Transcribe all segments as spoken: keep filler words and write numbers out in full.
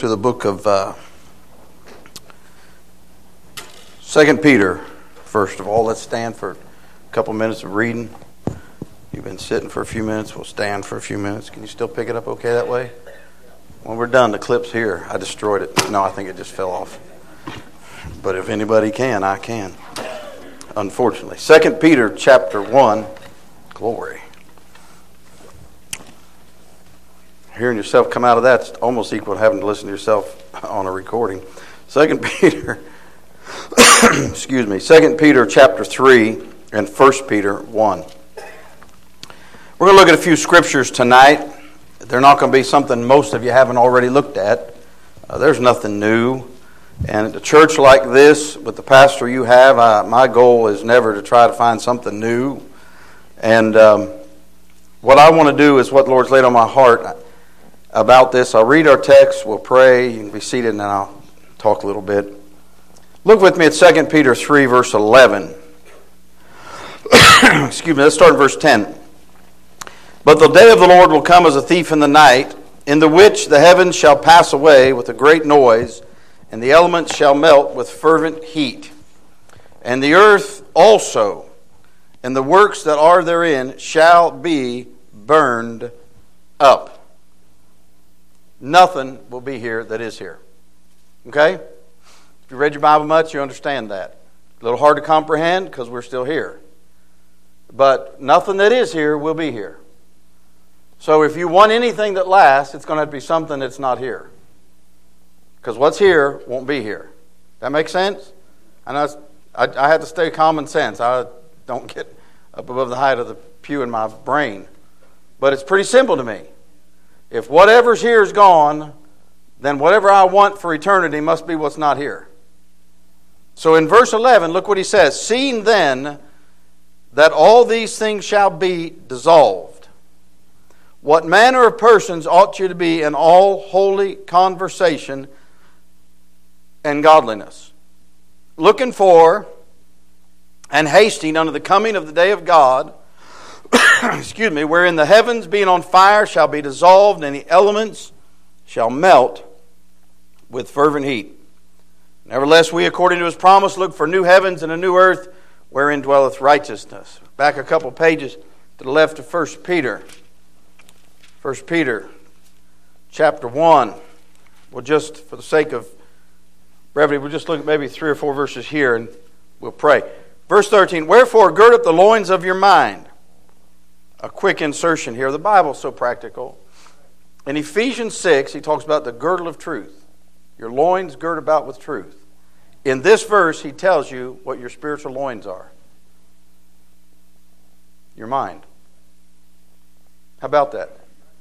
To the book of uh, Second Peter. First of all, let's stand for a couple minutes of reading. You've been sitting for a few minutes. We'll stand for a few minutes. Can you still pick it up okay that way? When we're done, the clip's here. I destroyed it. No, I think it just fell off. But if anybody can, I can. Unfortunately. Second Peter chapter one. Glory. Hearing yourself come out of that's almost equal to having to listen to yourself on a recording. Second Peter, excuse me, Second Peter chapter three and First Peter one. We're going to look at a few scriptures tonight. They're not going to be something most of you haven't already looked at. Uh, there's nothing new. And at a church like this, with the pastor you have, I, my goal is never to try to find something new. And um, what I want to do is what the Lord's laid on my heart about this. I'll read our text, we'll pray, you can be seated, and then I'll talk a little bit. Look with me at Second Peter three, verse eleven. Excuse me, let's start in verse ten. But the day of the Lord will come as a thief in the night, in the which the heavens shall pass away with a great noise, and the elements shall melt with fervent heat. And the earth also, and the works that are therein, shall be burned up. Nothing will be here that is here. Okay? If you read your Bible much, you understand that. A little hard to comprehend because we're still here. But nothing that is here will be here. So if you want anything that lasts, it's going to have to be something that's not here. Because what's here won't be here. That make sense? I know it's, I, I have to stay common sense. I don't get up above the height of the pew in my brain. But it's pretty simple to me. If whatever's here is gone, then whatever I want for eternity must be what's not here. So in verse eleven, look what he says. Seeing then that all these things shall be dissolved, what manner of persons ought you to be in all holy conversation and godliness, looking for and hasting unto the coming of the day of God, excuse me, wherein the heavens being on fire shall be dissolved, and the elements shall melt with fervent heat. Nevertheless, we, according to his promise, look for new heavens and a new earth, wherein dwelleth righteousness. Back a couple pages to the left of First Peter. First Peter, chapter one. We'll just, for the sake of brevity, we'll just look at maybe three or four verses here, and we'll pray. Verse thirteen, wherefore gird up the loins of your mind. A quick insertion here. The Bible's so practical. In Ephesians six, he talks about the girdle of truth. Your loins gird about with truth. In this verse, he tells you what your spiritual loins are. Your mind. How about that?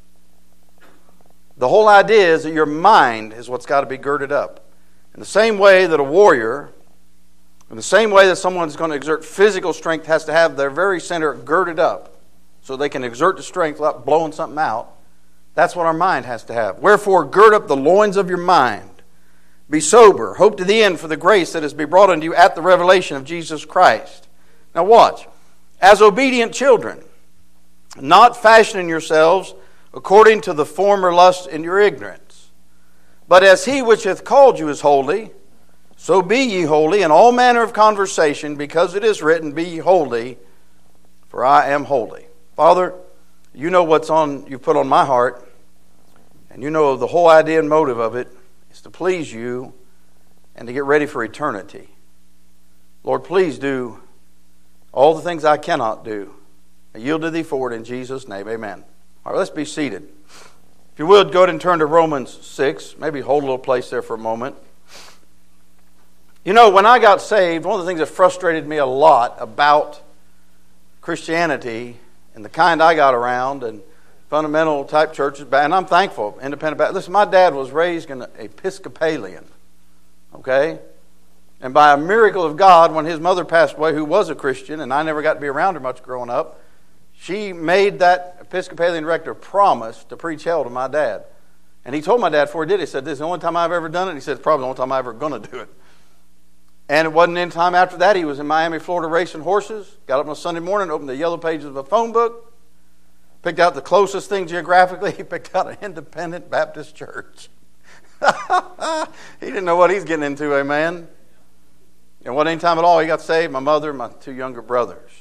The whole idea is that your mind is what's got to be girded up. In the same way that a warrior, in the same way that someone who's going to exert physical strength has to have their very center girded up, so they can exert the strength without blowing something out. That's what our mind has to have. Wherefore, gird up the loins of your mind. Be sober. Hope to the end for the grace that is to be brought unto you at the revelation of Jesus Christ. Now watch. As obedient children, not fashioning yourselves according to the former lust in your ignorance, but as he which hath called you is holy, so be ye holy in all manner of conversation, because it is written, be ye holy, for I am holy. Father, you know what's on you put on my heart, and you know the whole idea and motive of it is to please you and to get ready for eternity. Lord, please do all the things I cannot do. I yield to thee for it in Jesus' name. Amen. All right, let's be seated. If you would, go ahead and turn to Romans six. Maybe hold a little place there for a moment. You know, when I got saved, one of the things that frustrated me a lot about Christianity and the kind I got around, and fundamental type churches, and I'm thankful, independent Baptist. Listen, my dad was raised in an Episcopalian, okay? And by a miracle of God, when his mother passed away, who was a Christian, and I never got to be around her much growing up, she made that Episcopalian rector promise to preach hell to my dad. And he told my dad before he did it, he said, this is the only time I've ever done it. He said, it's probably the only time I'm ever going to do it. And it wasn't any time after that. He was in Miami, Florida, racing horses. Got up on a Sunday morning, opened the yellow pages of a phone book, picked out the closest thing geographically. He picked out an independent Baptist church. He didn't know what he's getting into, amen. And what any time at all he got saved, my mother and my two younger brothers.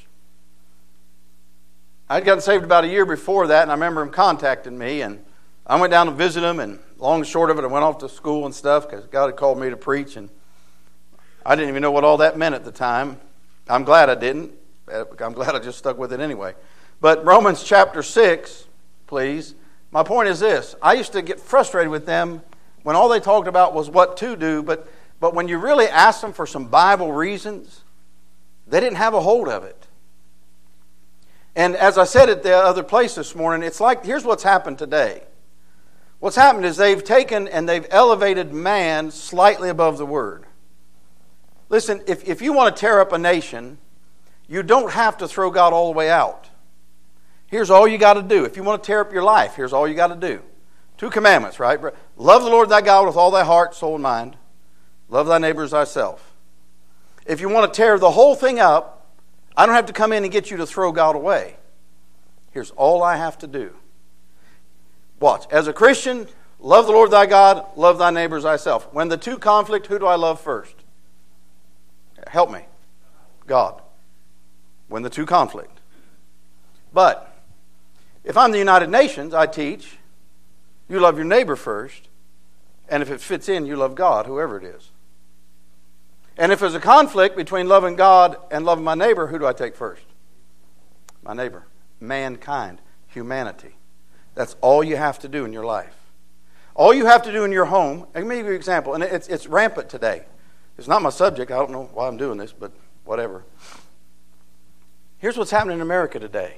I'd gotten saved about a year before that, and I remember him contacting me, and I went down to visit him, and long and short of it, I went off to school and stuff because God had called me to preach, and I didn't even know what all that meant at the time. I'm glad I didn't. I'm glad I just stuck with it anyway. But Romans chapter six, please. My point is this. I used to get frustrated with them when all they talked about was what to do, but, but when you really asked them for some Bible reasons, they didn't have a hold of it. And as I said at the other place this morning, it's like, here's what's happened today. What's happened is they've taken and they've elevated man slightly above the Word. Listen, if, if you want to tear up a nation, you don't have to throw God all the way out. Here's all you got to do. If you want to tear up your life, here's all you got to do. Two commandments, right? Love the Lord thy God with all thy heart, soul, and mind. Love thy neighbor as thyself. If you want to tear the whole thing up, I don't have to come in and get you to throw God away. Here's all I have to do. Watch. As a Christian, love the Lord thy God, love thy neighbor as thyself. When the two conflict, who do I love first? Help me. God. When the two conflict. But if I'm the United Nations, I teach, you love your neighbor first, and if it fits in, you love God, whoever it is. And if there's a conflict between loving God and loving my neighbor, who do I take first? My neighbor. Mankind. Humanity. That's all you have to do in your life. All you have to do in your home, let me give you an example, and it's, it's rampant today. It's not my subject. I don't know why I'm doing this, but whatever. Here's what's happening in America today.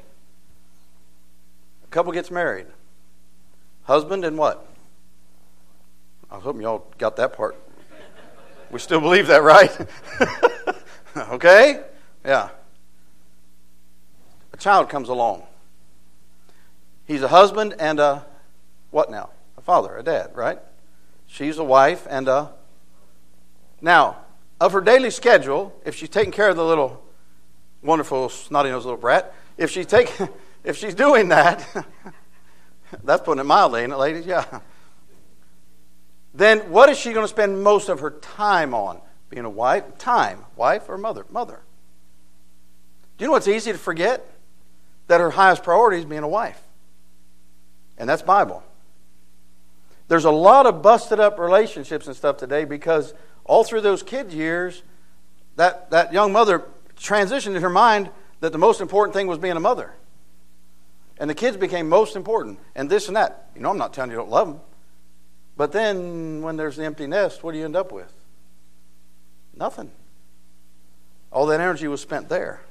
A couple gets married. Husband and what? I was hoping y'all got that part. We still believe that, right? Okay? Yeah. A child comes along. He's a husband and a, what now? A father, a dad, right? She's a wife and a... Now, of her daily schedule, if she's taking care of the little wonderful snotty-nosed little brat, if she's taking, if she's doing that, that's putting it mildly, ain't it, ladies? Yeah. Then what is she going to spend most of her time on? Being a wife? Time. Wife or mother? Mother. Do you know what's easy to forget? That her highest priority is being a wife. And that's Bible. There's a lot of busted up relationships and stuff today because all through those kid years, that, that young mother transitioned in her mind that the most important thing was being a mother. And the kids became most important. And this and that. You know, I'm not telling you you don't love them. But then when there's the empty nest, what do you end up with? Nothing. All that energy was spent there.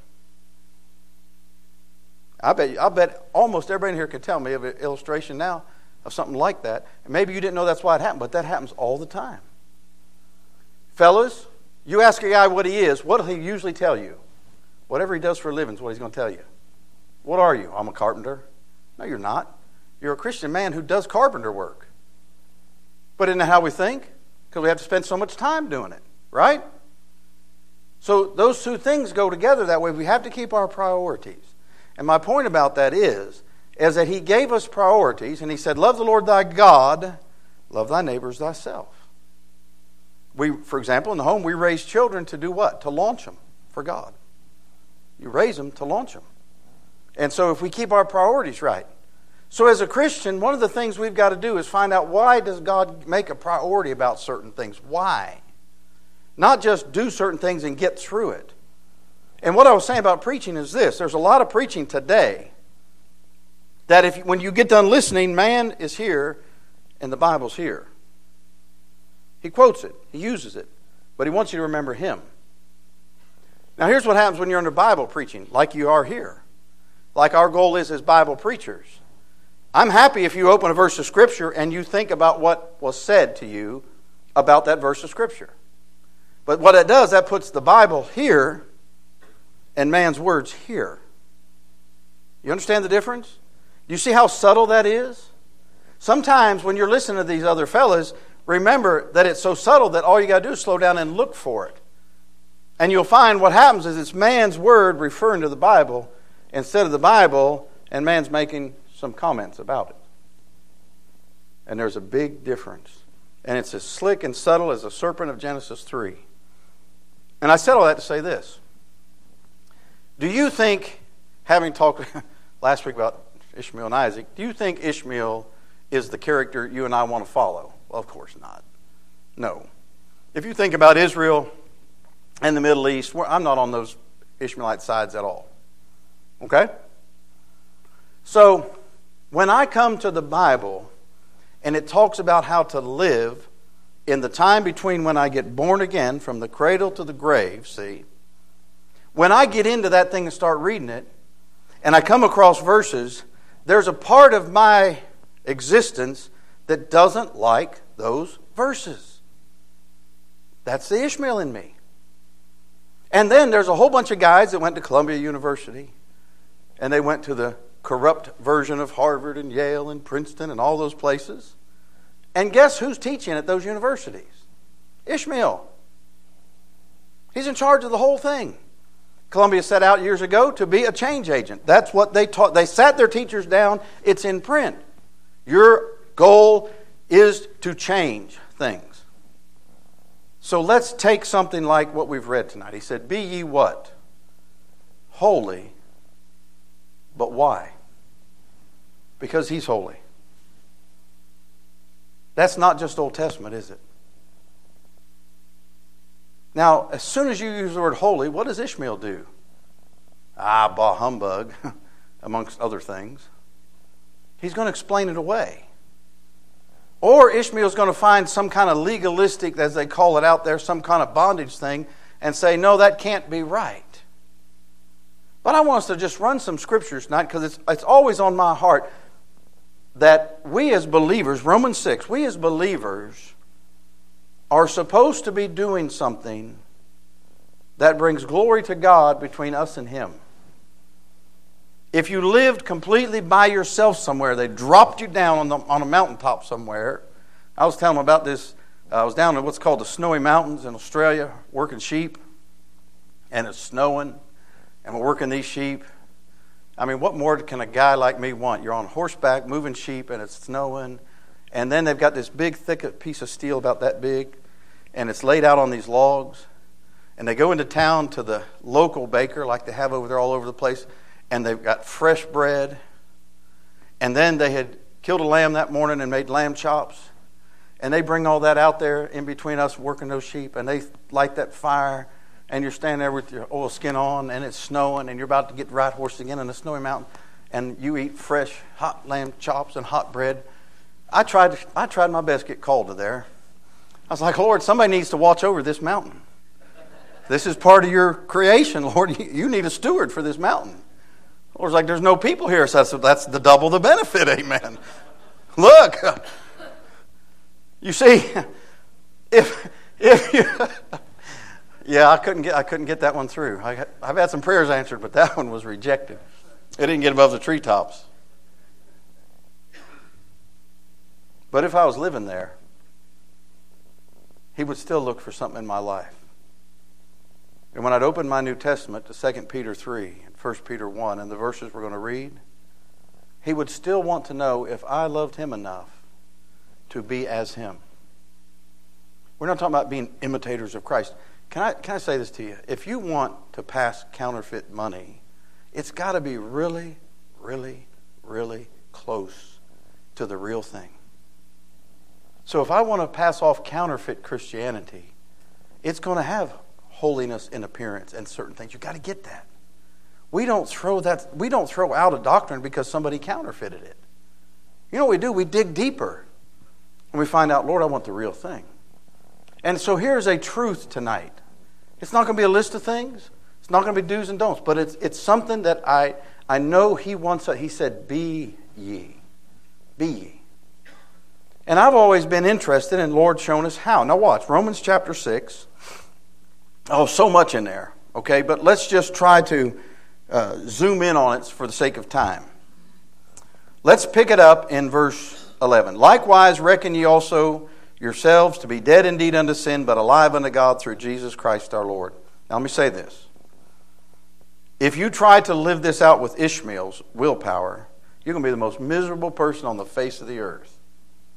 I bet I bet almost everybody in here could tell me of an illustration now of something like that. And maybe you didn't know that's why it happened, but that happens all the time. Fellas, you ask a guy what he is, what will he usually tell you? Whatever he does for a living is what he's going to tell you. What are you? I'm a carpenter. No, you're not. You're a Christian man who does carpenter work. But isn't that how we think? Because we have to spend so much time doing it, right? So those two things go together that way. We have to keep our priorities. And my point about that is, is that he gave us priorities, and he said, love the Lord thy God, love thy neighbors thyself. We, for example, in the home, we raise children to do what? To launch them for God. You raise them to launch them. And so if we keep our priorities right. So as a Christian, one of the things we've got to do is find out, why does God make a priority about certain things? Why? Not just do certain things and get through it. And what I was saying about preaching is this. There's a lot of preaching today that if when you get done listening, man is here and the Bible's here. He quotes it. He uses it. But he wants you to remember him. Now here's what happens when you're under Bible preaching, like you are here. Like our goal is as Bible preachers. I'm happy if you open a verse of Scripture and you think about what was said to you about that verse of Scripture. But what it does, that puts the Bible here and man's words here. You understand the difference? Do you see how subtle that is? Sometimes when you're listening to these other fellas, remember that it's so subtle that all you got to do is slow down and look for it. And you'll find what happens is it's man's word referring to the Bible instead of the Bible, and man's making some comments about it. And there's a big difference And it's as slick and subtle as the serpent of Genesis three. And I said all that to say this. Do you think, having talked last week about Ishmael and Isaac, do you think Ishmael is the character you and I want to follow? Well, of course not. No. If you think about Israel and the Middle East, I'm not on those Ishmaelite sides at all. Okay? So, when I come to the Bible and it talks about how to live in the time between when I get born again, from the cradle to the grave, see, when I get into that thing and start reading it, and I come across verses, there's a part of my existence that doesn't like those verses. That's the Ishmael in me. And then there's a whole bunch of guys that went to Columbia University, and they went to the corrupt version of Harvard and Yale and Princeton and all those places. And guess who's teaching at those universities? Ishmael. He's in charge of the whole thing. Columbia set out years ago to be a change agent. That's what they taught. They sat their teachers down. It's in print. Your goal is to change things. So let's take something like what we've read tonight. He said, be ye what? Holy. But why? Because He's holy. That's not just Old Testament, is it? Now, as soon as you use the word holy, what does Ishmael do? Ah, bah humbug, amongst other things. He's going to explain it away. Or Ishmael's going to find some kind of legalistic, as they call it out there, some kind of bondage thing, and say, no, that can't be right. But I want us to just run some scriptures tonight, because it's, it's always on my heart that we as believers, Romans six, we as believers are supposed to be doing something that brings glory to God between us and Him. If you lived completely by yourself somewhere, they dropped you down on, the, on a mountaintop somewhere. I was telling them about this. Uh, I was down in what's called the Snowy Mountains in Australia, working sheep, and it's snowing, and we're working these sheep. I mean, what more can a guy like me want? You're on horseback, moving sheep, and it's snowing. And then they've got this big, thick piece of steel about that big, and it's laid out on these logs. And they go into town to the local baker, like they have over there all over the place, and they've got fresh bread. And then they had killed a lamb that morning and made lamb chops. And they bring all that out there in between us working those sheep, and they light that fire, and you're standing there with your oilskin on, and it's snowing, and you're about to get the right horse again in the snowy mountain, and you eat fresh, hot lamb chops and hot bread. I tried, I tried my best to get called to there. I was like, Lord, somebody needs to watch over this mountain. This is part of your creation, Lord. You need a steward for this mountain. The Lord's like, there's no people here, so that's, that's the double the benefit, amen. Look, you see, if if you, yeah, I couldn't get I couldn't get that one through. I, I've had some prayers answered, but that one was rejected. It didn't get above the treetops. But if I was living there, He would still look for something in my life. And when I'd open my New Testament to Second Peter three and First Peter one and the verses we're going to read, He would still want to know if I loved Him enough to be as Him. We're not talking about being imitators of Christ. Can I, can I say this to you? If you want to pass counterfeit money, it's got to be really, really, really close to the real thing. So if I want to pass off counterfeit Christianity, it's going to have holiness in appearance and certain things. You've got to get that. We don't throw that. We don't throw out a doctrine because somebody counterfeited it. You know what we do? We dig deeper. And we find out, Lord, I want the real thing. And so here's a truth tonight. It's not going to be a list of things. It's not going to be do's and don'ts. But it's it's something that I, I know He wants. He said, be ye. Be ye. And I've always been interested in Lord showing us how. Now watch, Romans chapter six. Oh, so much in there. Okay, but let's just try to uh, zoom in on it for the sake of time. Let's pick it up in verse eleven. Likewise reckon ye also yourselves to be dead indeed unto sin, but alive unto God through Jesus Christ our Lord. Now let me say this. If you try to live this out with Ishmael's willpower, you're going to be the most miserable person on the face of the earth.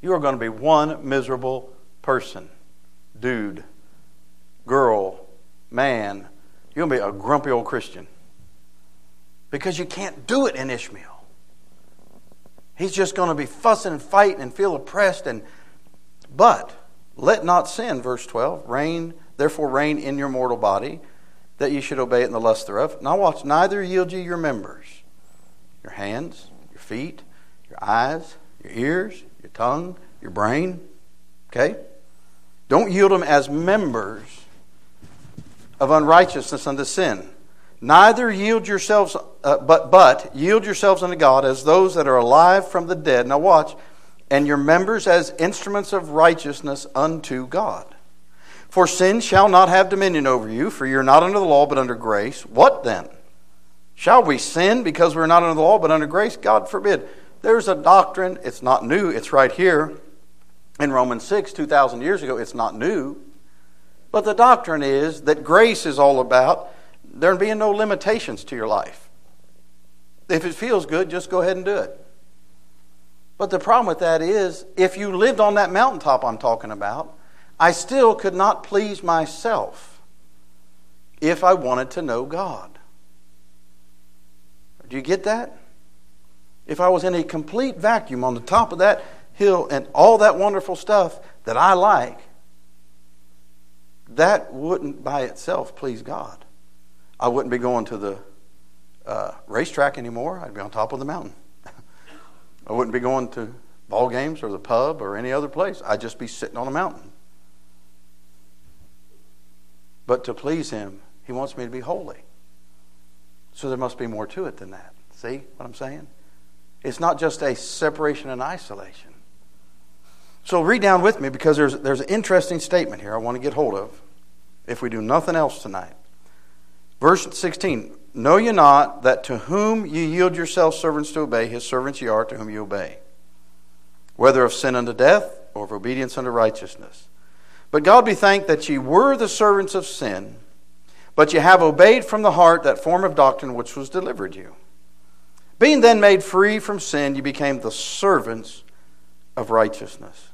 you are going to be one miserable person. Dude, girl, man. You're going to be a grumpy old Christian. Because you can't do it in Ishmael. He's just going to be fussing and fighting and feel oppressed. And But let not sin, verse twelve, reign, therefore reign in your mortal body, that ye should obey it in the lust thereof. Now watch, neither yield ye your members, your hands, your feet, your eyes, your ears, your tongue, your brain. Okay? Don't yield them as members of unrighteousness unto sin. Neither yield yourselves, uh, but but yield yourselves unto God as those that are alive from the dead. Now watch, and your members as instruments of righteousness unto God. For sin shall not have dominion over you, for you are not under the law, but under grace. What then? Shall we sin because we're not under the law, but under grace? God forbid. There's a doctrine. It's not new. It's right here in Romans six, two thousand years ago. It's not new. But the doctrine is that grace is all about there being no limitations to your life. If it feels good, just go ahead and do it. But the problem with that is, if you lived on that mountaintop I'm talking about, I still could not please myself if I wanted to know God. Do you get that? If I was in a complete vacuum on the top of that hill and all that wonderful stuff that I like, that wouldn't by itself please God. I wouldn't be going to the uh, racetrack anymore. I'd be on top of the mountain. I wouldn't be going to ball games or the pub or any other place. I'd just be sitting on a mountain. But to please Him, He wants me to be holy. So there must be more to it than that. See what I'm saying? It's not just a separation and isolation. So read down with me, because there's, there's an interesting statement here I want to get hold of if we do nothing else tonight. Verse sixteen, know ye not that to whom ye yield yourselves servants to obey, his servants ye are to whom ye obey, whether of sin unto death or of obedience unto righteousness. But God be thanked that ye were the servants of sin, but ye have obeyed from the heart that form of doctrine which was delivered you. Being then made free from sin, ye became the servants of righteousness.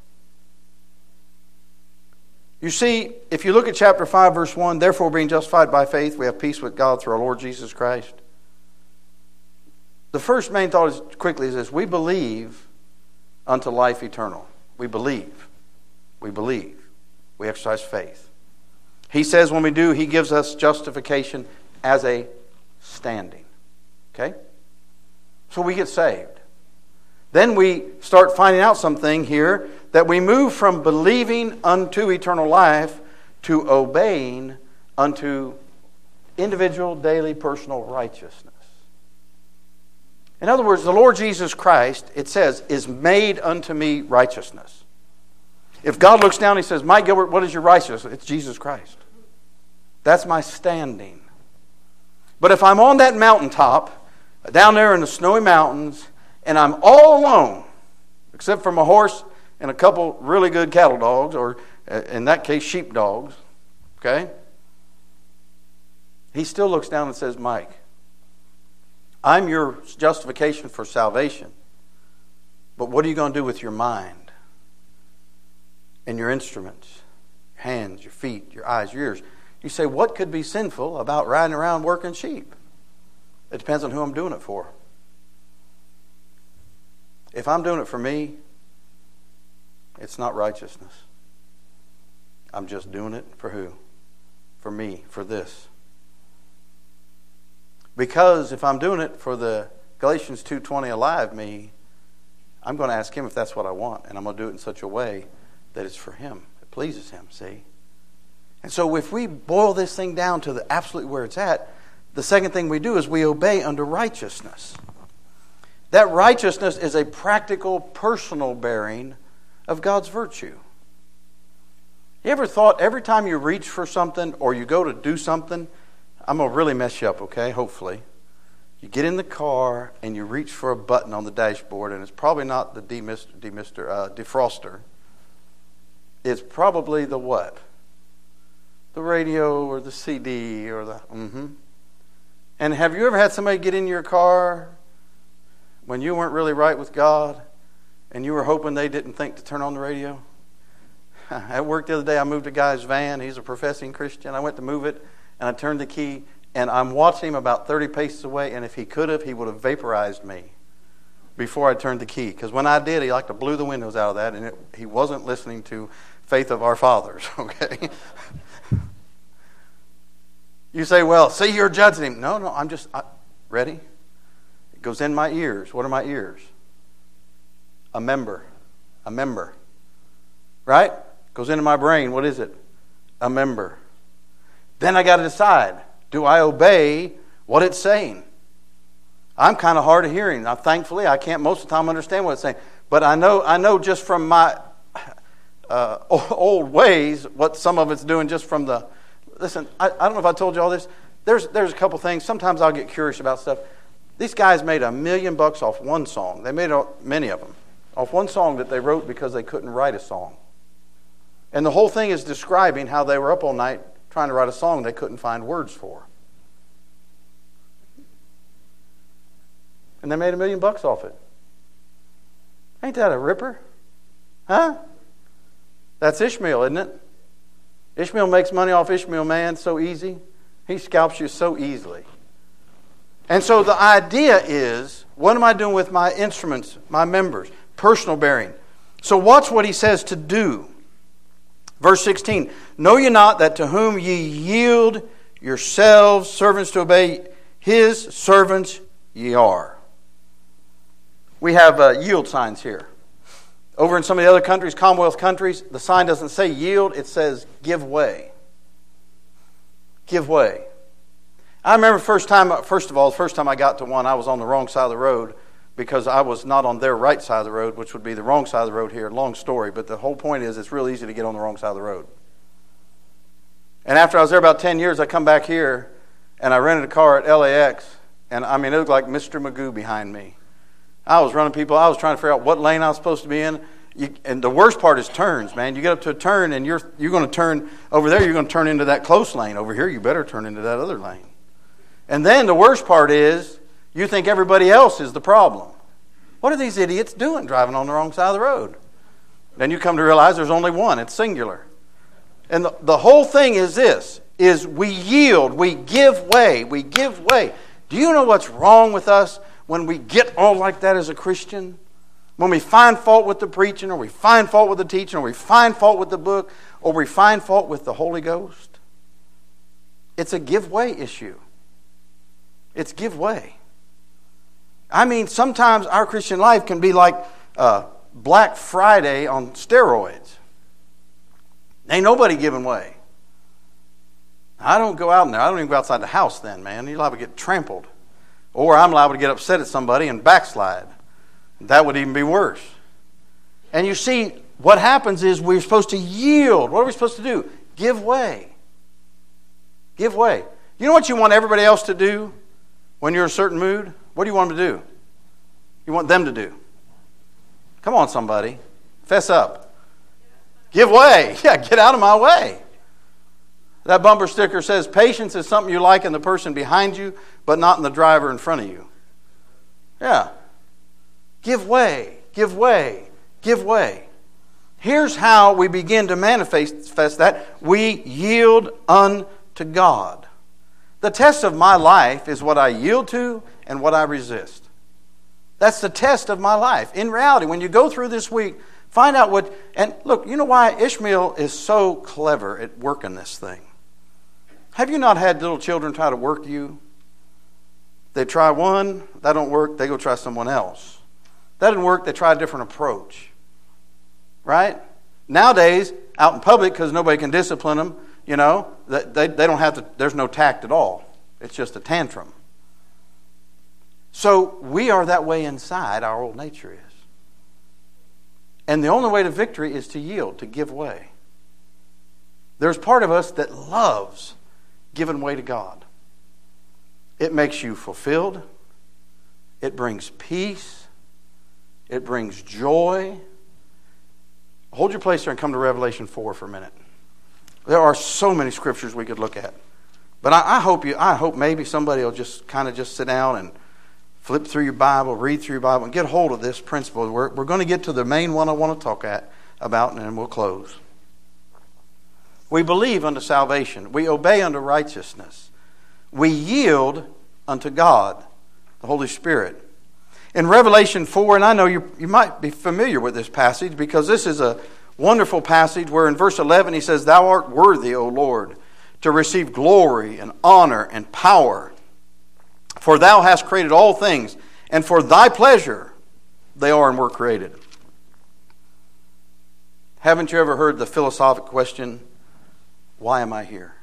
You see, if you look at chapter five, verse one, therefore being justified by faith, we have peace with God through our Lord Jesus Christ. The first main thought is quickly is this: we believe unto life eternal. We believe. We believe. We exercise faith. He says when we do, He gives us justification as a standing. Okay? So we get saved. Then we start finding out something here, that we move from believing unto eternal life to obeying unto individual, daily, personal righteousness. In other words, the Lord Jesus Christ, it says, is made unto me righteousness. If God looks down and He says, Mike Gilbert, what is your righteousness? It's Jesus Christ. That's my standing. But if I'm on that mountaintop, down there in the snowy mountains, and I'm all alone, except for my horse and a couple really good cattle dogs, or in that case, sheep dogs, okay? He still looks down and says, Mike, I'm your justification for salvation, but what are you going to do with your mind and your instruments, your hands, your feet, your eyes, your ears? You say, what could be sinful about riding around working sheep? It depends on who I'm doing it for. If I'm doing it for me, it's not righteousness. I'm just doing it for who? For me, for this. Because if I'm doing it for the Galatians two twenty alive me, I'm going to ask Him if that's what I want, and I'm going to do it in such a way that it's for Him. It pleases Him, see? And so if we boil this thing down to the absolute where it's at, the second thing we do is we obey unto righteousness. That righteousness is a practical, personal bearing of God's virtue. You ever thought every time you reach for something or you go to do something, I'm going to really mess you up, okay, hopefully. You get in the car and you reach for a button on the dashboard, and it's probably not the demister, demister, uh, defroster. It's probably the what? The radio or the C D or the... Mm-hmm. And have you ever had somebody get in your car when you weren't really right with God, and you were hoping they didn't think to turn on the radio? At work the other day, I moved a guy's van. He's a professing Christian. I went to move it, and I turned the key, and I'm watching him about thirty paces away, and if he could have, he would have vaporized me before I turned the key. Because when I did, he like to blew the windows out of that, and it, he wasn't listening to Faith of Our Fathers, okay? You say, well, see, you're judging him. No, no, I'm just, I, ready? It goes in my ears. What are my ears? A member. A member. Right? Goes into my brain. What is it? A member. Then I got to decide, do I obey what it's saying? I'm kind of hard of hearing. Now, thankfully, I can't most of the time understand what it's saying. But I know I know just from my uh, old ways what some of it's doing just from the... Listen, I, I don't know if I told you all this. There's, there's a couple things. Sometimes I'll get curious about stuff. These guys made a million bucks off one song. They made many of them off one song that they wrote because they couldn't write a song. And the whole thing is describing how they were up all night trying to write a song they couldn't find words for. And they made a million bucks off it. Ain't that a ripper? Huh? That's Ishmael, isn't it? Ishmael makes money off Ishmael Man so easy. He scalps you so easily. And so the idea is, what am I doing with my instruments, my members? Personal bearing. So watch what he says to do. Verse sixteen, know ye not that to whom ye yield yourselves servants to obey, his servants ye are. We have uh, yield signs here. Over in some of the other countries, Commonwealth countries, the sign doesn't say yield, it says give way. Give way. I remember first time, first of all, the first time I got to one, I was on the wrong side of the road because I was not on their right side of the road, which would be the wrong side of the road here. Long story, but the whole point is it's real easy to get on the wrong side of the road. And after I was there about ten years, I come back here, and I rented a car at L A X, and I mean, it looked like Mister Magoo behind me. I was running people. I was trying to figure out what lane I was supposed to be in. You, and the worst part is turns, man. You get up to a turn, and you're you're going to turn over there. You're going to turn into that close lane. Over here, you better turn into that other lane. And then the worst part is you think everybody else is the problem. What are these idiots doing driving on the wrong side of the road? Then you come to realize there's only one. It's singular. And the, the whole thing is this, is we yield, we give way, we give way. Do you know what's wrong with us when we get all like that as a Christian? When we find fault with the preaching, or we find fault with the teaching, or we find fault with the book, or we find fault with the Holy Ghost? It's a give way issue. It's give way. I mean, sometimes our Christian life can be like uh, Black Friday on steroids. Ain't nobody giving way. I don't go out in there. I don't even go outside the house then, man. You're liable to get trampled. Or I'm liable to get upset at somebody and backslide. That would even be worse. And you see, what happens is we're supposed to yield. What are we supposed to do? Give way. Give way. You know what you want everybody else to do when you're in a certain mood? What do you want them to do? You want them to do. Come on, somebody. Fess up. Give way. Yeah, get out of my way. That bumper sticker says, patience is something you like in the person behind you, but not in the driver in front of you. Yeah. Give way. Give way. Give way. Here's how we begin to manifest that. We yield unto God. The test of my life is what I yield to and what I resist. That's the test of my life. In reality, when you go through this week, find out what... And look, you know why Ishmael is so clever at working this thing? Have you not had little children try to work you? They try one, that don't work, they go try someone else. That didn't work, they try a different approach. Right? Nowadays, out in public, because nobody can discipline them, you know, they, they don't have to, there's no tact at all. It's just a tantrum. So we are that way inside, our old nature is. And the only way to victory is to yield, to give way. There's part of us that loves giving way to God. It makes you fulfilled. It brings peace. It brings joy. Hold your place there and come to Revelation four for a minute. There are so many scriptures we could look at. But I, I hope you. I hope maybe somebody will just kind of just sit down and flip through your Bible, read through your Bible, and get hold of this principle. We're, we're going to get to the main one I want to talk at, about, and then we'll close. We believe unto salvation. We obey unto righteousness. We yield unto God, the Holy Spirit. In Revelation four, and I know you, you might be familiar with this passage because this is a wonderful passage where in verse eleven he says, Thou art worthy, O Lord, to receive glory and honor and power. For thou hast created all things, and for thy pleasure they are and were created. Haven't you ever heard the philosophic question, why am I here?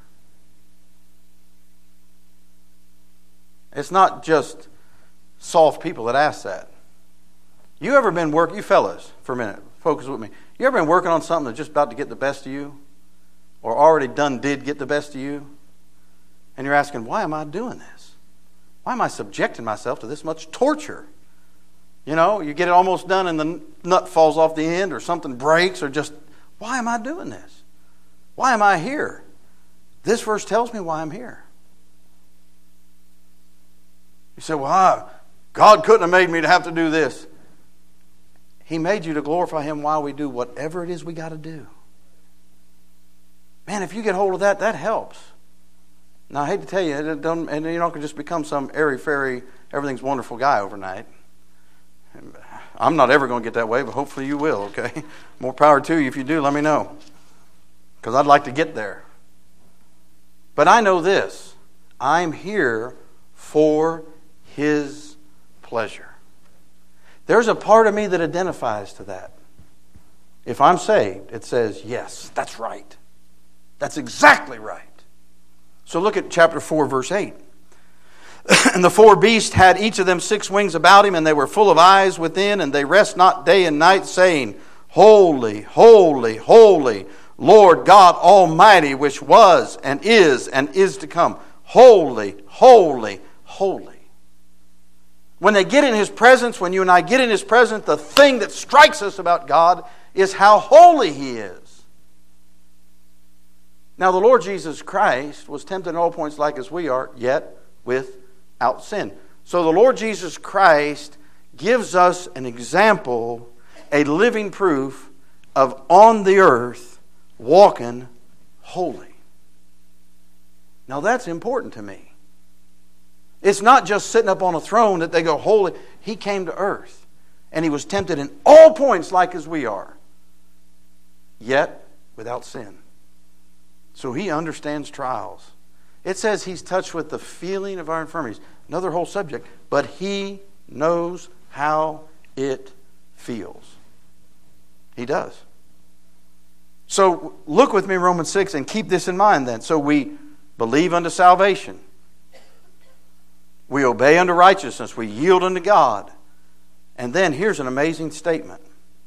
It's not just soft people that ask that. You ever been working, you fellas, for a minute, focus with me. You ever been working on something that's just about to get the best of you? Or already done did get the best of you? And you're asking, why am I doing this? Why am I subjecting myself to this much torture? You know, you get it almost done and the nut falls off the end or something breaks or just, why am I doing this? Why am I here? This verse tells me why I'm here. You say, well, I, God couldn't have made me to have to do this. He made you to glorify Him while we do whatever it is we got to do. Man, if you get hold of that, that helps. Now, I hate to tell you, it don't, and you're not going to just become some airy-fairy, everything's wonderful guy overnight. I'm not ever going to get that way, but hopefully you will, okay? More power to you. If you do, let me know. Because I'd like to get there. But I know this. I'm here for His pleasure. There's a part of me that identifies to that. If I'm saved, it says, yes, that's right. That's exactly right. So look at chapter four, verse eight. And the four beasts had each of them six wings about him, and they were full of eyes within, and they rest not day and night, saying, Holy, holy, holy, Lord God Almighty, which was and is and is to come. Holy, holy, holy. When they get in His presence, when you and I get in His presence, the thing that strikes us about God is how holy He is. Now, the Lord Jesus Christ was tempted in all points like as we are, yet without sin. So the Lord Jesus Christ gives us an example, a living proof of on the earth walking holy. Now, that's important to me. It's not just sitting up on a throne that they go holy. He came to earth, and He was tempted in all points like as we are, yet without sin. So He understands trials. It says He's touched with the feeling of our infirmities. Another whole subject. But He knows how it feels. He does. So look with me Romans six and keep this in mind then. So we believe unto salvation. We obey unto righteousness. We yield unto God. And then here's an amazing statement.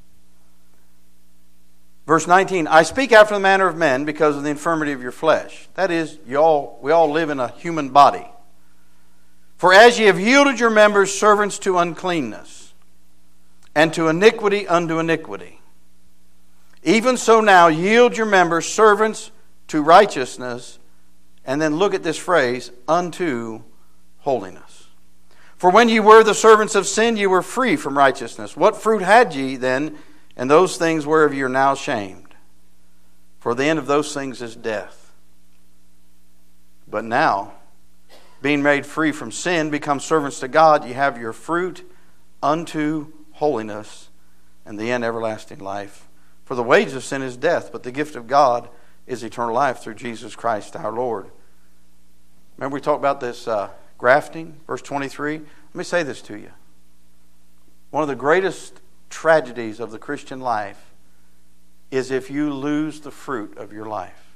Verse nineteen, I speak after the manner of men because of the infirmity of your flesh. That is, you all, we all live in a human body. For as ye have yielded your members servants to uncleanness, and to iniquity unto iniquity, even so now yield your members servants to righteousness, and then look at this phrase, unto holiness. For when ye were the servants of sin, ye were free from righteousness. What fruit had ye then? And those things whereof you are now ashamed. For the end of those things is death. But now, being made free from sin, become servants to God, ye have your fruit unto holiness, and the end everlasting life. For the wages of sin is death, but the gift of God is eternal life through Jesus Christ our Lord. Remember we talked about this uh, grafting, verse twenty-three? Let me say this to you. One of the greatest tragedies of the Christian life is if you lose the fruit of your life.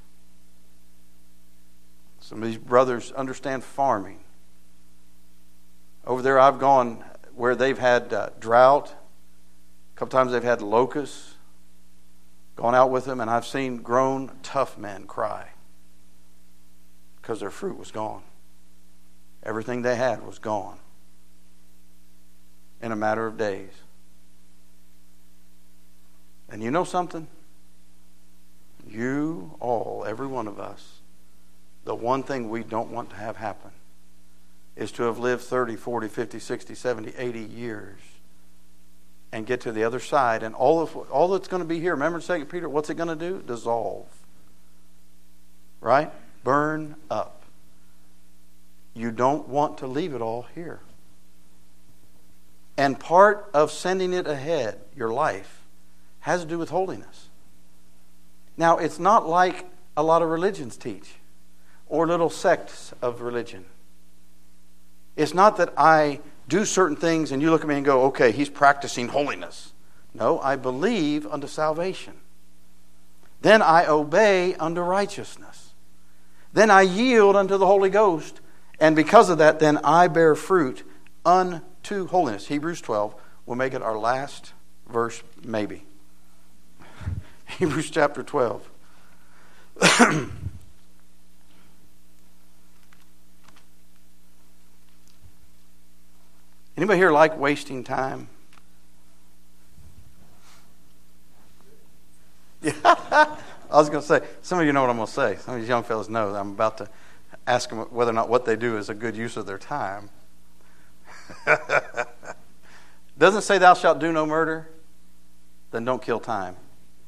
Some of these brothers understand farming. Over there I've gone where they've had uh, drought. A couple times they've had locusts. Gone out with them and I've seen grown tough men cry because their fruit was gone. Everything they had was gone in a matter of days. And you know something? You all, every one of us, the one thing we don't want to have happen is to have lived thirty, forty, fifty, sixty, seventy, eighty years and get to the other side. And all of all that's going to be here, remember in Second Peter, what's it going to do? Dissolve. Right? Burn up. You don't want to leave it all here. And part of sending it ahead, your life, has to do with holiness. Now, it's not like a lot of religions teach, or little sects of religion. It's not that I do certain things and you look at me and go, okay, he's practicing holiness. No, I believe unto salvation. Then I obey unto righteousness. Then I yield unto the Holy Ghost. And because of that, then I bear fruit unto holiness. Hebrews twelve will make it our last verse, maybe. Hebrews chapter twelve. Anybody here like wasting time? Yeah. I was going to say, some of you know what I'm going to say. Some of these young fellas know that I'm about to ask them whether or not what they do is a good use of their time. Doesn't it say thou shalt do no murder? Then don't kill time.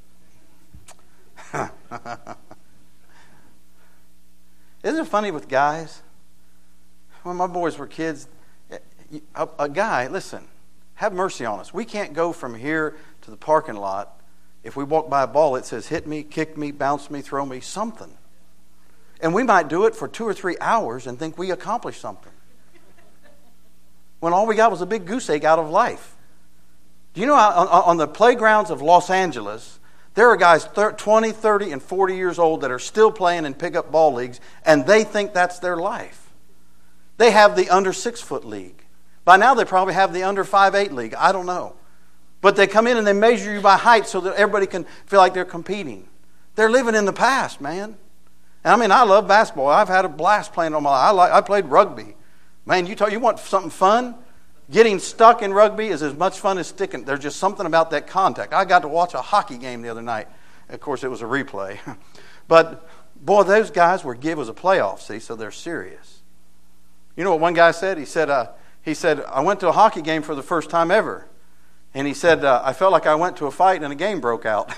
Isn't it funny with guys? When my boys were kids, a, a guy, listen, have mercy on us. We can't go from here to the parking lot. If we walk by a ball, it says hit me, kick me, bounce me, throw me, something. And we might do it for two or three hours and think we accomplished something. When all we got was a big goose egg out of life. Do you know how, on, on the playgrounds of Los Angeles, there are guys twenty, thirty, and forty years old that are still playing in pickup ball leagues, and they think that's their life. They have the under six foot league. By now they probably have the under five eight league. I don't know. But they come in and they measure you by height so that everybody can feel like they're competing. They're living in the past, man. And I mean, I love basketball. I've had a blast playing on my life. I, like, I played rugby. Man, you talk, you want something fun? Getting stuck in rugby is as much fun as sticking. There's just something about that contact. I got to watch a hockey game the other night. Of course, it was a replay. But, boy, those guys were, it was a playoff, see, so they're serious. You know what one guy said? He said, uh, he said, I went to a hockey game for the first time ever. And he said, uh, I felt like I went to a fight and a game broke out.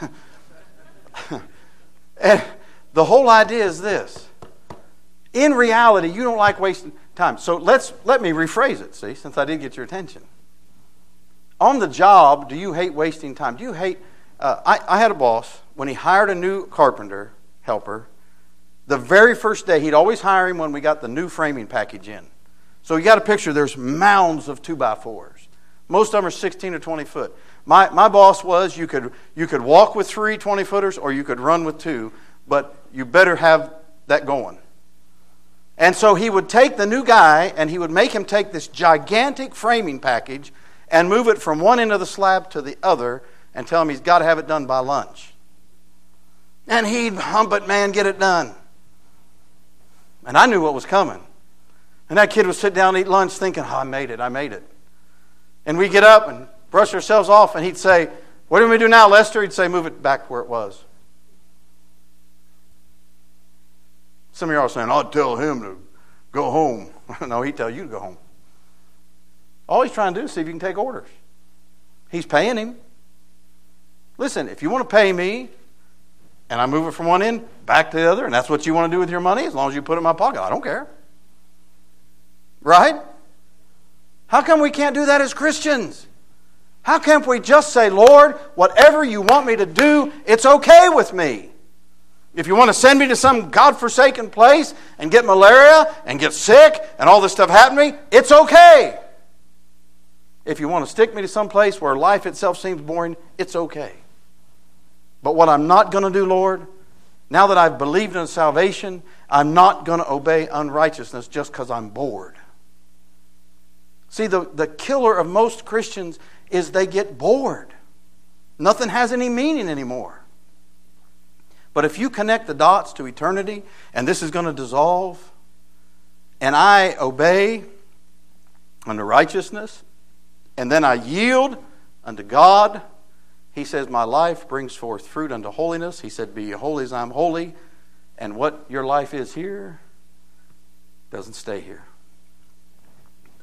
And the whole idea is this. In reality, you don't like wasting time. So let's let me rephrase it, see, since I did get your attention. On the job, do you hate wasting time? Do you hate... Uh, I, I had a boss, when he hired a new carpenter helper, the very first day, he'd always hire him when we got the new framing package in. So you got a picture, there's mounds of two by fours. Most of them are sixteen or twenty foot. My my boss was, you could you could walk with three twenty-footers or you could run with two, but you better have that going. And so he would take the new guy and he would make him take this gigantic framing package and move it from one end of the slab to the other and tell him he's got to have it done by lunch. And he'd hump it, man, get it done. And I knew what was coming. And that kid would sit down and eat lunch thinking, oh, I made it, I made it. And we get up and brush ourselves off, and he'd say, what do we do now, Lester? He'd say, move it back where it was. Some of you are saying, I'll tell him to go home. No, he'd tell you to go home. All he's trying to do is see if you can take orders. He's paying him. Listen, if you want to pay me, and I move it from one end back to the other, and that's what you want to do with your money, as long as you put it in my pocket, I don't care. Right? How come we can't do that as Christians? How can't we just say, Lord, whatever you want me to do, it's okay with me. If you want to send me to some godforsaken place and get malaria and get sick and all this stuff happen to me, it's okay. If you want to stick me to some place where life itself seems boring, it's okay. But what I'm not going to do, Lord, now that I've believed in salvation, I'm not going to obey unrighteousness just because I'm bored. See, the, the killer of most Christians is they get bored. Nothing has any meaning anymore. But if you connect the dots to eternity, and this is going to dissolve, and I obey unto righteousness, and then I yield unto God, he says, my life brings forth fruit unto holiness. He said, be ye holy as I'm holy. And what your life is here doesn't stay here.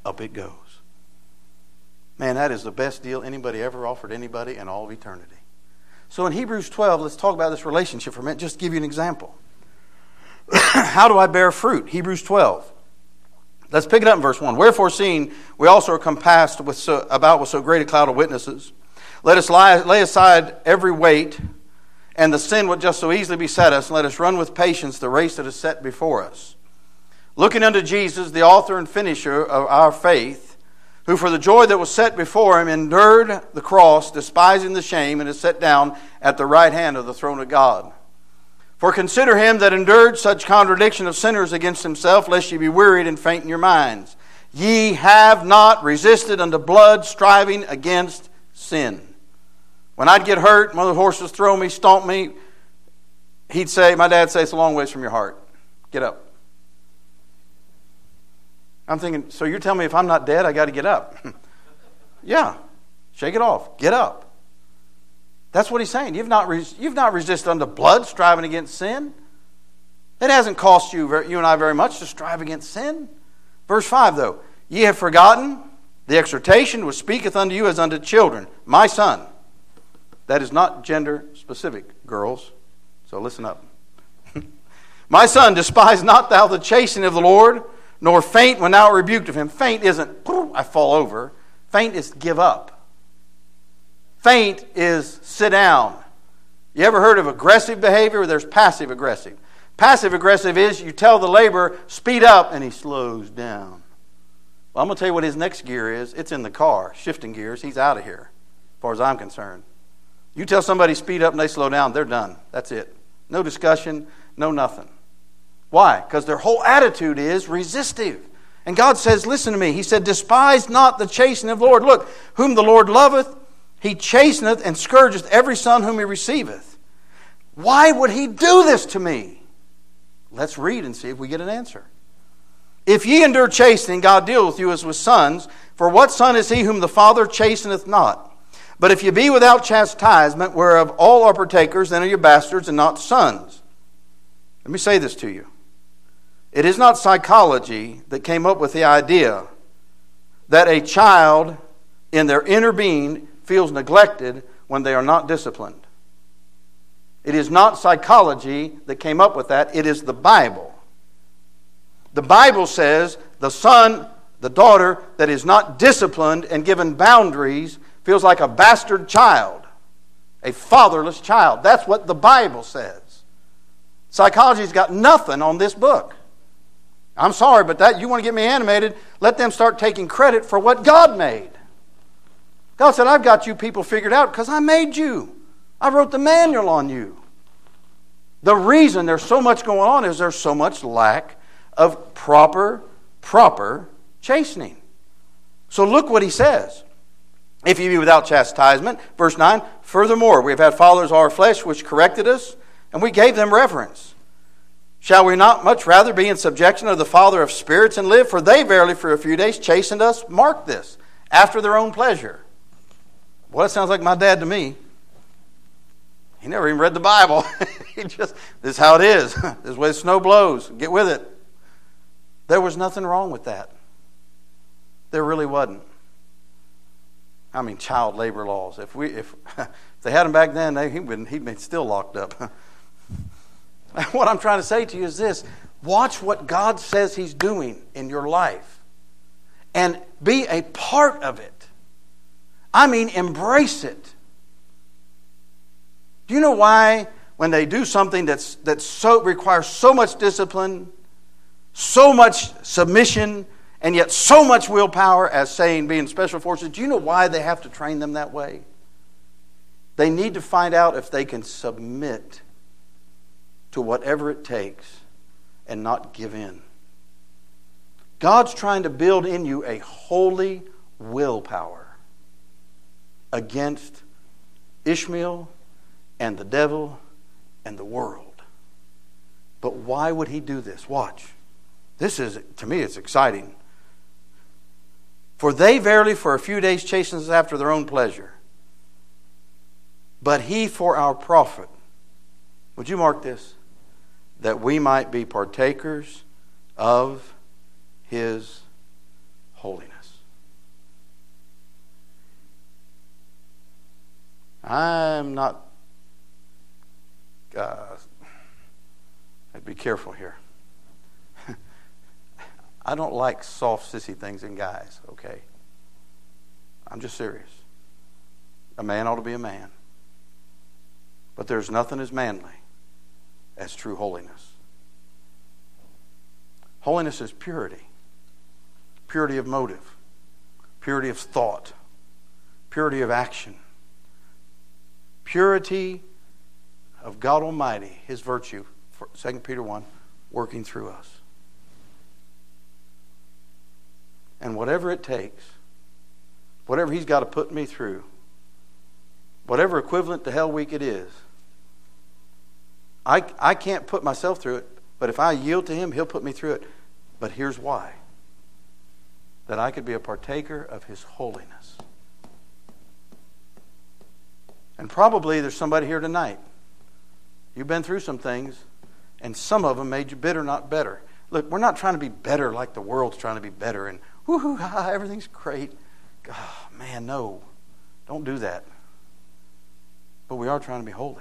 up it goes. Man, that is the best deal anybody ever offered anybody in all of eternity. So in Hebrews twelve, let's talk about this relationship for a minute. Just to give you an example. How do I bear fruit? Hebrews twelve. Let's pick it up in verse one. Wherefore, seeing we also are compassed with so, about with so great a cloud of witnesses, let us lie, lay aside every weight and the sin which just so easily beset us, and let us run with patience the race that is set before us. Looking unto Jesus, the author and finisher of our faith, who for the joy that was set before him endured the cross, despising the shame, and is set down at the right hand of the throne of God. For consider him that endured such contradiction of sinners against himself, lest ye be wearied and faint in your minds. Ye have not resisted unto blood, striving against sin. When I'd get hurt, one of the horses throw me, stomp me, he'd say, my dad say, it's a long ways from your heart. Get up. I'm thinking, so you're telling me if I'm not dead, I got to get up? Yeah. Shake it off. Get up. That's what he's saying. You've not, res- you've not resisted unto blood, striving against sin. It hasn't cost you, very, you and I very much to strive against sin. Verse five, though. Ye have forgotten the exhortation which speaketh unto you as unto children. My son. That is not gender specific, girls. So listen up. My son, despise not thou the chastening of the Lord, nor faint when thou art rebuked of him. Faint isn't, I fall over. Faint is give up. Faint is sit down. You ever heard of aggressive behavior? There's passive aggressive. Passive aggressive is you tell the laborer, speed up, and he slows down. Well, I'm going to tell you what his next gear is. It's in the car, shifting gears. He's out of here, as far as I'm concerned. You tell somebody speed up and they slow down, they're done. That's it. No discussion, no nothing. Why? Because their whole attitude is resistive. And God says, listen to me. He said, despise not the chastening of the Lord. Look, whom the Lord loveth, he chasteneth and scourgeth every son whom he receiveth. Why would he do this to me? Let's read and see if we get an answer. If ye endure chastening, God dealeth with you as with sons. For what son is he whom the Father chasteneth not? But if ye be without chastisement, whereof all are partakers, then are you bastards and not sons. Let me say this to you. It is not psychology that came up with the idea that a child in their inner being feels neglected when they are not disciplined. It is not psychology that came up with that. It is the Bible. The Bible says the son, the daughter that is not disciplined and given boundaries feels like a bastard child, a fatherless child. That's what the Bible says. Psychology's got nothing on this book. I'm sorry, but that you want to get me animated, let them start taking credit for what God made. God said, I've got you people figured out because I made you. I wrote the manual on you. The reason there's so much going on is there's so much lack of proper, proper chastening. So look what he says. If ye be without chastisement, verse nine, furthermore, we have had fathers of our flesh which corrected us, and we gave them reverence. Shall we not much rather be in subjection of the Father of spirits and live? For they verily for a few days chastened us, mark this, after their own pleasure. Well, that sounds like my dad to me. He never even read the Bible. He just, this is how it is. This is the way the snow blows. Get with it. There was nothing wrong with that. There really wasn't. I mean, child labor laws. If we, if, if they had them back then, they, he'd been, he'd been still locked up. What I'm trying to say to you is this. Watch what God says he's doing in your life. And be a part of it. I mean, embrace it. Do you know why when they do something that's that so requires so much discipline, so much submission, and yet so much willpower, as saying being special forces, do you know why they have to train them that way? They need to find out if they can submit to whatever it takes and not give in. God's trying to build in you a holy willpower against Ishmael and the devil and the world. But why would he do this? Watch. This is, to me, it's exciting. For they verily for a few days chasten us after their own pleasure, but he for our profit. Would you mark this? That we might be partakers of his holiness. I'm not, uh, I'd be careful here. I don't like soft, sissy things in guys, okay? I'm just serious. A man ought to be a man. But there's nothing as manly as true holiness. Holiness is purity. Purity of motive. Purity of thought. Purity of action. Purity of God Almighty, His virtue, Second Peter one, working through us. And whatever it takes, whatever He's got to put me through, whatever equivalent to Hell Week it is, I, I can't put myself through it, but if I yield to Him, He'll put me through it. But here's why. That I could be a partaker of His holiness. And probably there's somebody here tonight. You've been through some things, and some of them made you bitter, not better. Look, we're not trying to be better like the world's trying to be better and woo-hoo, ha, everything's great. Oh, man, no. Don't do that. But we are trying to be holy.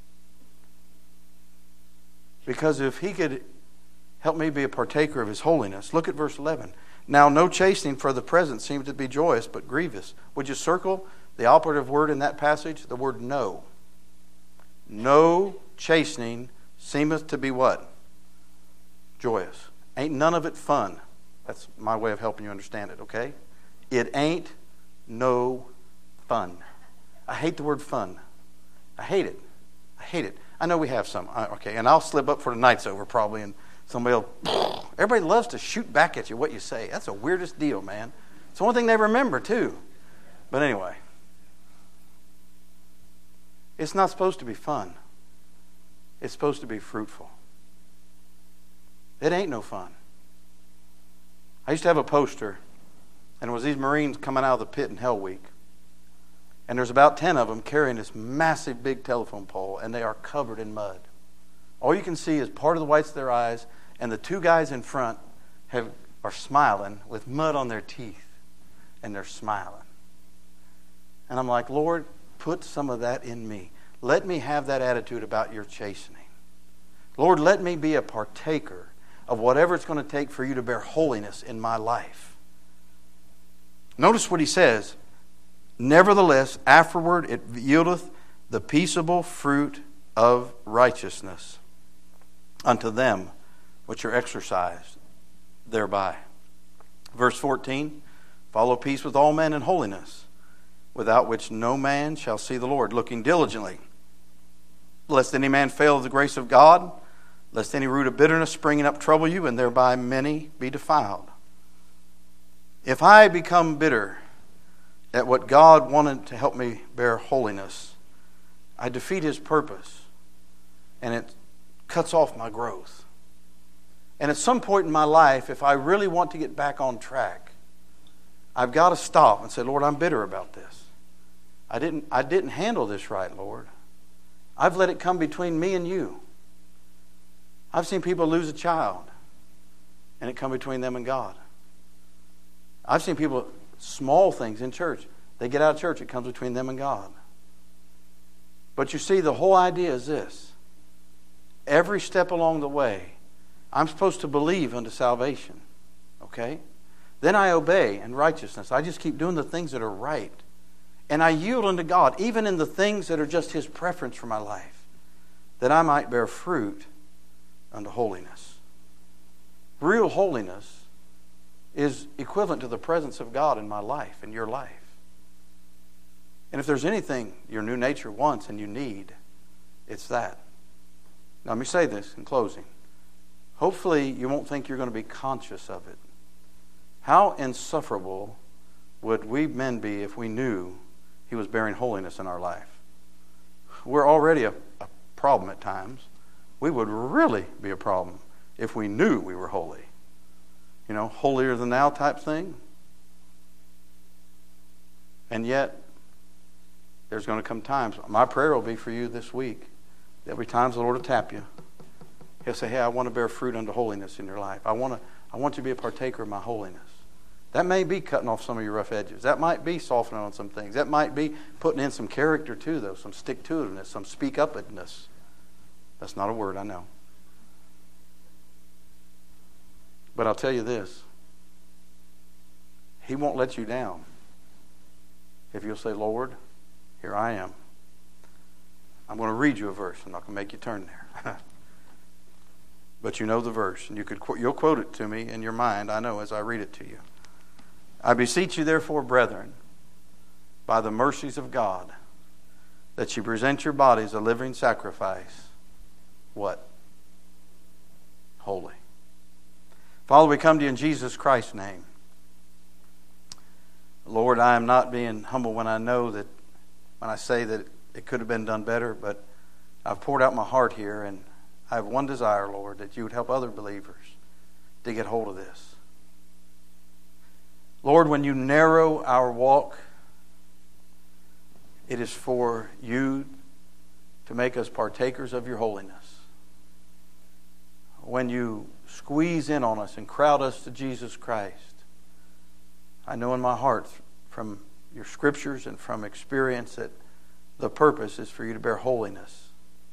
Because if He could help me be a partaker of His holiness, look at verse eleven. Now no chastening for the present seems to be joyous, but grievous. Would you circle the operative word in that passage? The word no. No chastening seemeth to be what? Joyous. Ain't none of it fun. That's my way of helping you understand it, okay? It ain't no fun. I hate the word fun. I hate it. I hate it. I know we have some. Okay, and I'll slip up for the night's over probably, and somebody will... Everybody loves to shoot back at you what you say. That's the weirdest deal, man. It's the only thing they remember, too. But anyway. It's not supposed to be fun. It's supposed to be fruitful. It ain't no fun. I used to have a poster, and it was these Marines coming out of the pit in Hell Week. And there's about ten of them carrying this massive big telephone pole, and they are covered in mud. All you can see is part of the whites of their eyes, and the two guys in front have are smiling with mud on their teeth, and they're smiling. And I'm like, Lord, put some of that in me. Let me have that attitude about your chastening. Lord, let me be a partaker of whatever it's going to take for you to bear holiness in my life. Notice what he says. Nevertheless, afterward it yieldeth the peaceable fruit of righteousness unto them which are exercised thereby. Verse fourteen, follow peace with all men and holiness, without which no man shall see the Lord, looking diligently, lest any man fail of the grace of God, lest any root of bitterness springing up trouble you, and thereby many be defiled. If I become bitter at what God wanted to help me bear holiness, I defeat His purpose, and it cuts off my growth. And at some point in my life, if I really want to get back on track, I've got to stop and say, Lord, I'm bitter about this. I didn't, I didn't handle this right, Lord. I've let it come between me and you. I've seen people lose a child, and it come between them and God. I've seen people, small things in church, they get out of church, it comes between them and God. But you see, the whole idea is this. Every step along the way, I'm supposed to believe unto salvation. Okay? Then I obey in righteousness. I just keep doing the things that are right. And I yield unto God, even in the things that are just His preference for my life, that I might bear fruit unto holiness. Real holiness is equivalent to the presence of God in my life, in your life. And if there's anything your new nature wants and you need, it's that. Now let me say this in closing. Hopefully you won't think you're going to be conscious of it. How insufferable would we men be if we knew He was bearing holiness in our life? We're already a, a problem at times. We would really be a problem if we knew we were holy. You know, holier than thou type thing. And yet, there's going to come times. My prayer will be for you this week. There'll be times the Lord will tap you. He'll say, hey, I want to bear fruit unto holiness in your life. I want to, I want you to be a partaker of my holiness. That may be cutting off some of your rough edges. That might be softening on some things. That might be putting in some character too, though, some stick-to-itiveness, some speak-up-edness. That's not a word, I know. But I'll tell you this. He won't let you down if you'll say, Lord, here I am. I'm going to read you a verse. I'm not going to make you turn there. But you know the verse, and you could you'll quote it to me in your mind, I know, as I read it to you. I beseech you, therefore, brethren, by the mercies of God, that you present your bodies a living sacrifice. What? Holy. Father, we come to you in Jesus Christ's name. Lord, I am not being humble when I know that, when I say that it could have been done better, but I've poured out my heart here, and I have one desire, Lord, that you would help other believers to get hold of this. Lord, when you narrow our walk, it is for you to make us partakers of your holiness. When you squeeze in on us and crowd us to Jesus Christ, I know in my heart from your scriptures and from experience that the purpose is for you to bear holiness.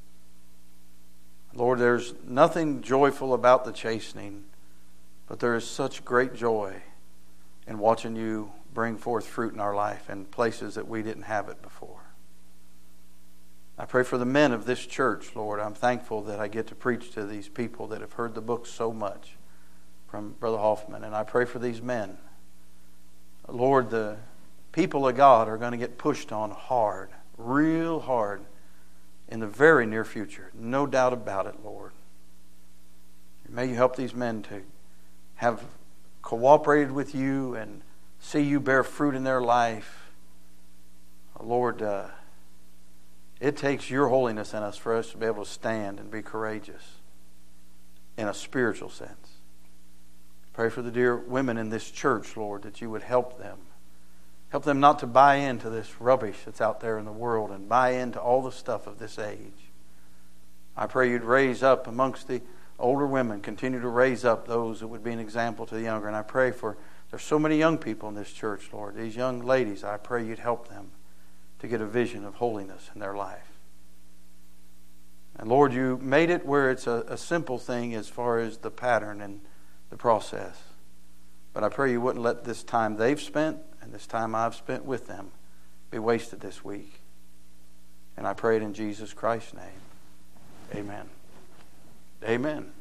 Lord, there's nothing joyful about the chastening, but there is such great joy in watching you bring forth fruit in our life in places that we didn't have it before. I pray for the men of this church, Lord. I'm thankful that I get to preach to these people that have heard the book so much from Brother Hoffman. And I pray for these men. Lord, the people of God are going to get pushed on hard, real hard, in the very near future. No doubt about it, Lord. May you help these men to have cooperated with you and see you bear fruit in their life. Lord, uh, it takes your holiness in us for us to be able to stand and be courageous in a spiritual sense. Pray for the dear women in this church, Lord, that you would help them. Help them not to buy into this rubbish that's out there in the world and buy into all the stuff of this age. I pray you'd raise up amongst the older women, continue to raise up those that would be an example to the younger. And I pray for, there's so many young people in this church, Lord. These young ladies, I pray you'd help them to get a vision of holiness in their life. And Lord, you made it where it's a, a simple thing as far as the pattern and the process. But I pray you wouldn't let this time they've spent and this time I've spent with them be wasted this week. And I pray it in Jesus Christ's name. Amen. Amen.